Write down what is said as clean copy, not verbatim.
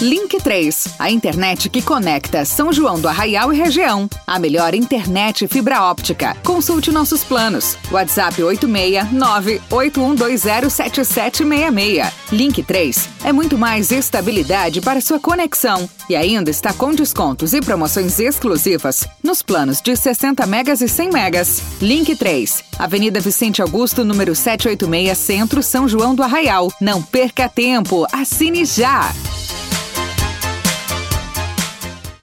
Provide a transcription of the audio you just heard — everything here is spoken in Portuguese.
Link 3, a internet que conecta São João do Arraial e região. A melhor internet fibra óptica. Consulte nossos planos. WhatsApp 869-8120-7766. Link 3 é muito mais estabilidade para sua conexão. E ainda está com descontos e promoções exclusivas nos planos de 60 megas e 100 megas. Link 3, Avenida Vicente Augusto, número 786, Centro, São João do Arraial. Não perca tempo, assine já!